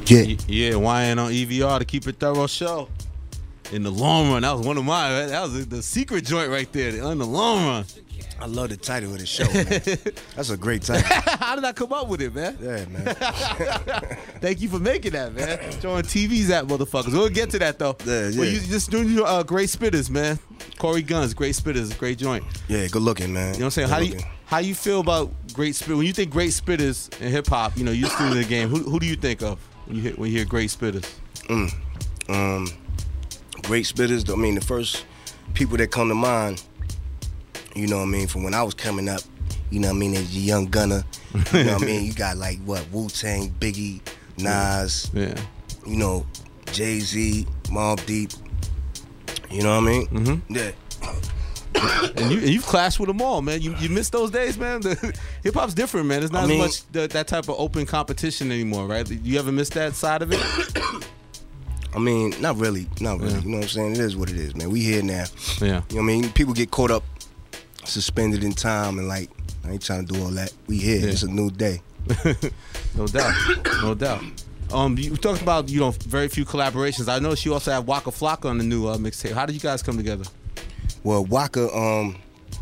Yeah. Yeah, YN on EVR to Keep It Thorough show. In the long run, that was one of mine. That was the secret joint right there. In the long run. I love the title of the show, man. That's a great title. How did I come up with it, man? Yeah, man. Thank you for making that, man. Showing TVs at motherfuckers. We'll get to that, though. Yeah. Well, you just doing your Great Spitters, man. Corey Guns, Great Spitters, great joint. Yeah, good looking, man. You know what I'm saying? How you feel about Great Spitters? When you think Great Spitters in hip hop, you know, you're still in the game. Who do you think of when you hear Great Spitters? Great Spitters. I mean, the first people that come to mind, you know what I mean, from when I was coming up, you know what I mean, as a young gunner, you know what I mean, you got like Wu-Tang, Biggie, Nas, Yeah. you know, Jay-Z, Mobb Deep, you know what I mean? Mm-hmm. Yeah. And you've clashed with them all, man. You miss those days, man. Hip hop's different, man. It's not as much that type of open competition anymore, right? You ever miss that side of it? I mean, not really. Yeah. You know what I'm saying? It is what it is, man. We here now. Yeah. You know what I mean? People get caught up, suspended in time, and like, I ain't trying to do all that. We here. Yeah. It's a new day. No doubt. No doubt. You talked about, you know, very few collaborations. I noticed you also have Waka Flocka on the new mixtape. How did you guys come together? Well, Waka,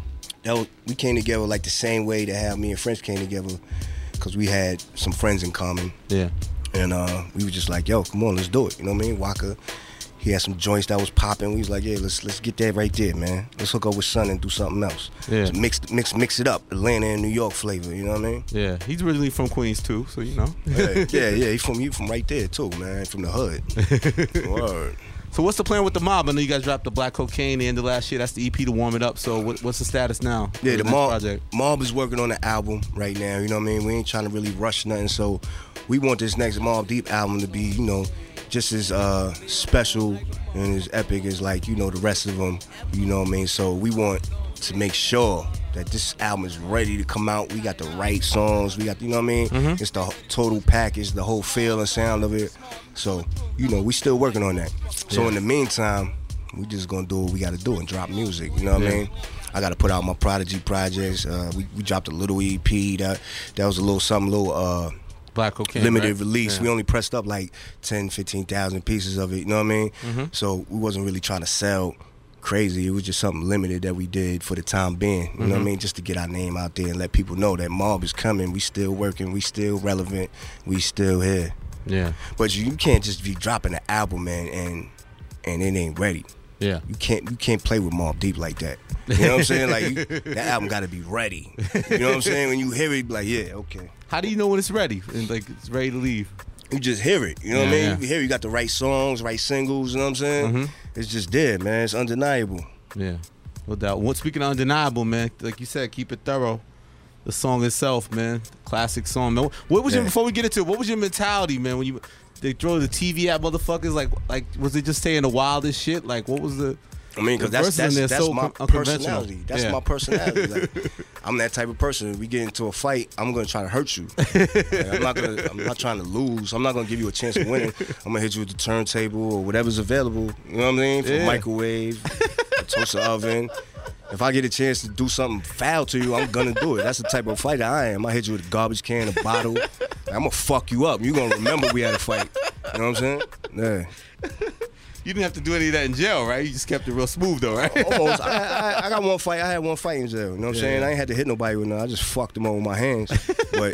we came together like the same way that how me and French came together, because we had some friends in common. Yeah. And we were just like, yo, come on, let's do it. You know what I mean? Waka, he had some joints that was popping. We was like, yeah, let's get that right there, man. Let's hook up with Son and do something else. Yeah. So mix it up. Atlanta and New York flavor, you know what I mean? Yeah. He's originally from Queens too, so you know. Yeah. He from right there too, man. From the hood. Word. So what's the plan with the Mob? I know you guys dropped the Black Cocaine the end of last year. That's the EP to warm it up. So what's the status now? Yeah, the next Mob project? Mob is working on the album right now. You know what I mean? We ain't trying to really rush nothing. So we want this next Mobb Deep album to be, you know, just as special and as epic as, like, you know, the rest of them. You know what I mean? So we want to make sure that this album is ready to come out. We got the right songs. We got, you know what I mean? Mm-hmm. It's the total package, the whole feel and sound of it. So, you know, we still working on that. So in the meantime, we just gonna do what we gotta do and drop music. You know what I mean? I gotta put out my Prodigy projects. We dropped a little EP. That was a little Black Cocaine, limited right? release. Yeah. We only pressed up like 10, 15,000 pieces of it. You know what I mean? Mm-hmm. So we wasn't really trying to sell crazy. It was just something limited that we did for the time being. You know what I mean? Just to get our name out there and let people know that Mob is coming. We still working. We still relevant. We still here. Yeah. But you can't just be dropping an album, man, and it ain't ready. Yeah. You can't play with Mobb Deep like that. You know what I'm saying? Like, that album got to be ready. You know what I'm saying? When you hear it, like, yeah, okay. How do you know when it's ready and like it's ready to leave? You just hear it. You know what I mean? You hear you got the right songs, right singles. You know what I'm saying? It's just there, man. It's undeniable. Yeah. No doubt. Well, speaking of undeniable, man, like you said, Keep It Thorough. The song itself, man, classic song, man. What was your, before we get into it, what was your mentality, man, when they throw the TV at motherfuckers? Like was it just saying the wildest shit? Like, what was the? I mean, because that's so my personality. That's my personality. Like, I'm that type of person. If we get into a fight, I'm gonna try to hurt you. Like, I'm not trying to lose. I'm not gonna give you a chance of winning. I'm gonna hit you with the turntable or whatever's available. You know what I mean? From microwave, toaster oven. If I get a chance to do something foul to you, I'm gonna do it. That's the type of fighter I am. I hit you with a garbage can, a bottle. Like, I'm gonna fuck you up. You gonna remember we had a fight. You know what I'm saying? Yeah. You didn't have to do any of that in jail, right? You just kept it real smooth, though, right? Almost. I got one fight. I had one fight in jail. You know what I'm saying? I ain't had to hit nobody with nothing. I just fucked them up with my hands. But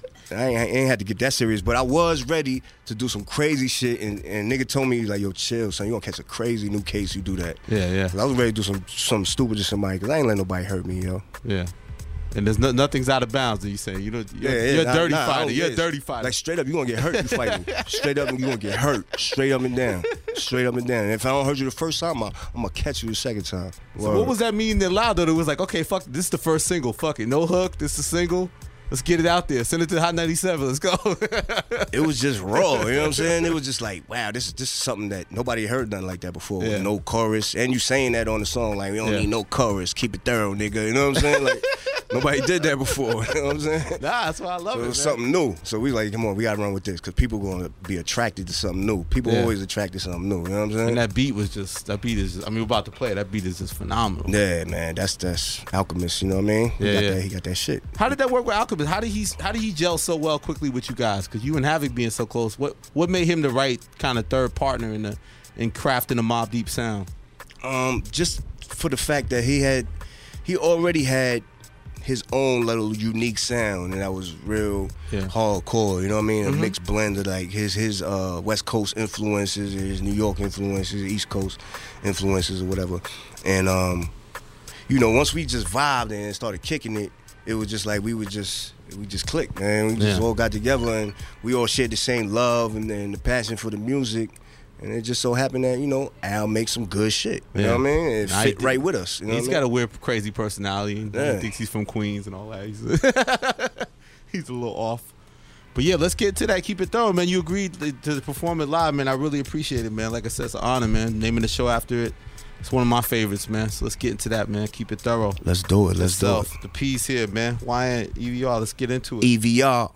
I ain't had to get that serious. But I was ready to do some crazy shit. And nigga told me, like, yo, chill, son. You gonna catch a crazy new case. You do that. Yeah. I was ready to do something stupid to somebody because I ain't let nobody hurt me, yo. Yeah. And there's nothing's out of bounds, you say. You're a dirty fighter. You're a dirty fighter. Like, straight up, you're going to get hurt, you fighting. Straight up, you're going to get hurt. Straight up and down. Straight up and down. And if I don't hurt you the first time, I'm going to catch you the second time. So what was that mean that loud, though? It was like, okay, fuck, this is the first single. Fuck it. No hook. This is a single. Let's get it out there. Send it to Hot 97. Let's go. It was just raw. You know what I'm saying? It was just like, wow, this is something that nobody heard nothing like that before. Yeah. No chorus. And you saying that on the song, like, we don't need no chorus. Keep it thorough, nigga. You know what I'm saying? Like, Nobody did that before. You know what I'm saying? Nah, that's why I love So it. it was Man. something new. So we like, come on, we gotta run with this because people gonna be attracted to something new. People always attracted to something new. You know what I'm saying? And that beat is. I mean, we're about to play it. That beat is just phenomenal. Yeah, man, that's Alchemist. You know what I mean? He got that shit. How did that work with Alchemist? How did he gel so well quickly with you guys? Because you and Havoc being so close, what made him the right kind of third partner in crafting the Mobb Deep sound? Just for the fact that he already had his own little unique sound, and that was real hardcore. You know what I mean? A mixed blend of like his West Coast influences, his New York influences, East Coast influences, or whatever. And you know, once we just vibed and started kicking it, it was just like we just clicked, man. We just all got together and we all shared the same love and the passion for the music. And it just so happened that, you know, Al makes some good shit. You know what I mean? It fit right with us. You know he's got a weird, crazy personality. And he thinks he's from Queens and all that. He's a little off. But yeah, let's get to that. Keep it thorough, man. You agreed to perform it live, man. I really appreciate it, man. Like I said, it's an honor, man. Naming the show after it. It's one of my favorites, man. So let's get into that, man. Keep it thorough. Let's do it. Let's do it. The P's here, man. YN, EVR. Let's get into it. EVR.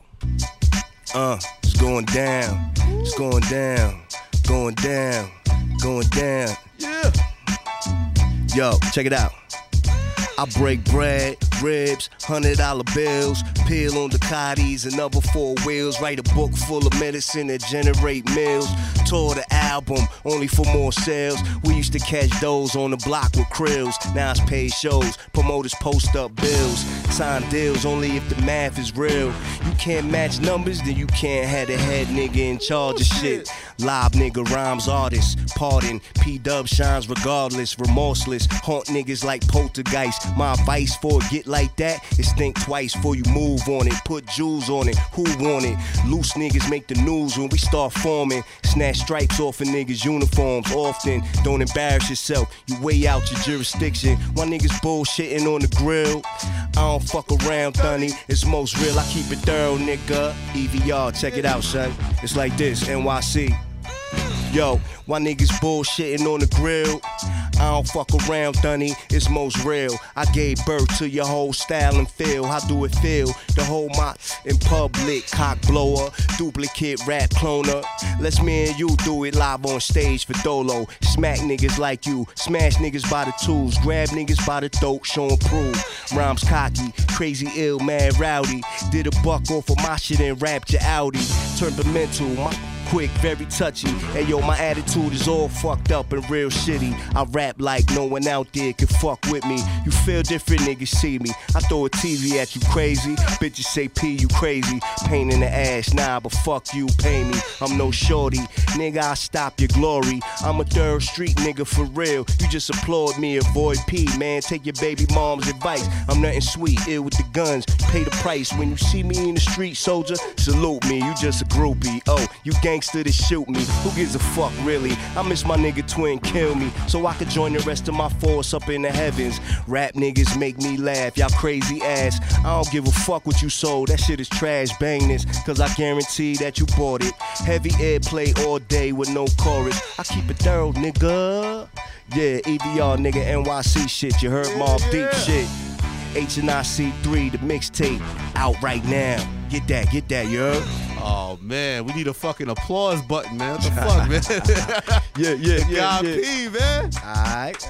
It's going down. It's going down. Going down. Going down. Yeah. Yo, check it out. I break bread, ribs, $100 bills, peel on Ducatis and other 4 wheels, write a book full of medicine that generate meals, tour the album only for more sales. We used to catch those on the block with krills, now it's paid shows, promoters post up bills, sign deals only if the math is real. You can't match numbers, then you can't have the head nigga in charge of shit. Live nigga rhymes artist, pardon, P-Dub shines regardless, remorseless, haunt niggas like poltergeist. My advice for a get like that is think twice before you move on it. Put jewels on it, who want it? Loose niggas make the news when we start forming. Snatch stripes off of niggas' uniforms often. Don't embarrass yourself, you way out your jurisdiction. Why niggas bullshitting on the grill? I don't fuck around, Thunny, it's most real. I keep it thorough, nigga. EVR, check it out, son. It's like this, NYC. Yo, why niggas bullshitting on the grill? I don't fuck around, Thunny, it's most real. I gave birth to your whole style and feel. How do it feel? The whole mock in public, cock blower, duplicate rap cloner. Let's me and you do it live on stage for Dolo. Smack niggas like you, smash niggas by the tools, grab niggas by the throat, show 'em prove. Rhymes cocky, crazy ill, mad rowdy. Did a buck off of my shit and rapped your Audi. Temperamental, my quick, very touchy. Hey yo, my attitude is all fucked up and real shitty. I rap like no one out there can fuck with me. You feel different, niggas see me. I throw a TV at you crazy. Bitches say P, you crazy. Pain in the ass, nah, but fuck you, pay me. I'm no shorty, nigga, I stop your glory. I'm a third street nigga for real. You just applaud me, avoid P, man. Take your baby mom's advice. I'm nothing sweet, ill with the guns. Pay the price when you see me in the street, soldier. Salute me, you just a groupie. Oh, you gangster to shoot me. Who gives a fuck, really? I miss my nigga twin kill me, so I could join the rest of my force up in the heavens. Rap niggas make me laugh, y'all crazy ass. I don't give a fuck what you sold, that shit is trash. Bang this, cause I guarantee that you bought it. Heavy airplay all day with no chorus. I keep it thorough, nigga. Yeah, EVR, nigga, NYC shit. You heard Mobb Deep shit. HNIC3, the mixtape, out right now. Get that, you heard? Oh man, we need a fucking applause button, man. What the fuck, man? yeah. P, man. Alright.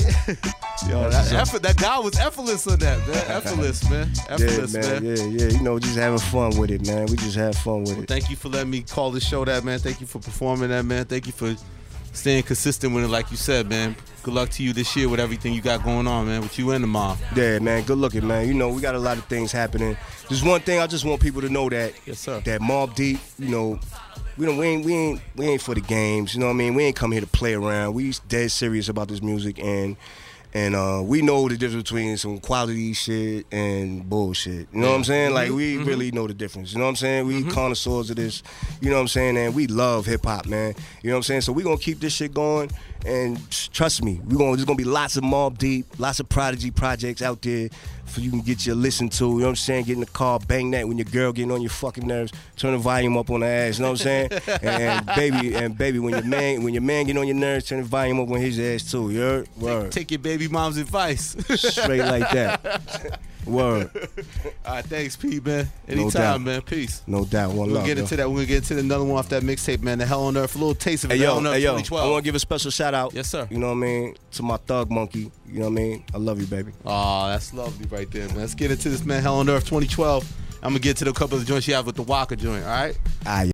Yo, that guy was effortless on that, man. Effortless, man. Effortless, man. Yeah. You know, just having fun with it, man. We just have fun with it. Thank you for letting me call the show that, man. Thank you for performing that, man. Thank you for staying consistent with it, like you said, man. Good luck to you this year with everything you got going on, man, with you and the mob. Yeah, man. Good looking, man. You know, we got a lot of things happening. There's one thing I just want people to know that. Yes, sir. That Mobb Deep, you know, we ain't for the games. You know what I mean? We ain't come here to play around. We dead serious about this music, and we know the difference between some quality shit and bullshit. You know what I'm saying? Like, we really know the difference. You know what I'm saying? We connoisseurs of this. You know what I'm saying? And we love hip-hop, man. You know what I'm saying? So we going to keep this shit going. And trust me, there's going to be lots of Mobb Deep, lots of Prodigy projects out there for you can get your listen to. You know what I'm saying? Get in the car, bang that when your girl getting on your fucking nerves. Turn the volume up on her ass. You know what I'm saying? and baby, when your man get on your nerves, turn the volume up on his ass too. You heard? Word. Take your baby mom's advice. Straight like that. Word. All right, thanks, P, man. Anytime, doubt. man. Peace. No doubt. One We'll love. get into that. We're gonna get into another one off that mixtape, man. The Hell on Earth. A little taste of it. Hell on Earth Hey, yo. 2012. I want to give a special shout out. Yes, sir. You know what I mean? To my thug monkey. You know what I mean? I love you, baby. Oh, that's lovely right there, man. Let's get into this, man. Hell on Earth 2012. I'm gonna get to the couple of joints you have with the Waka joint. All right. Ah, yeah.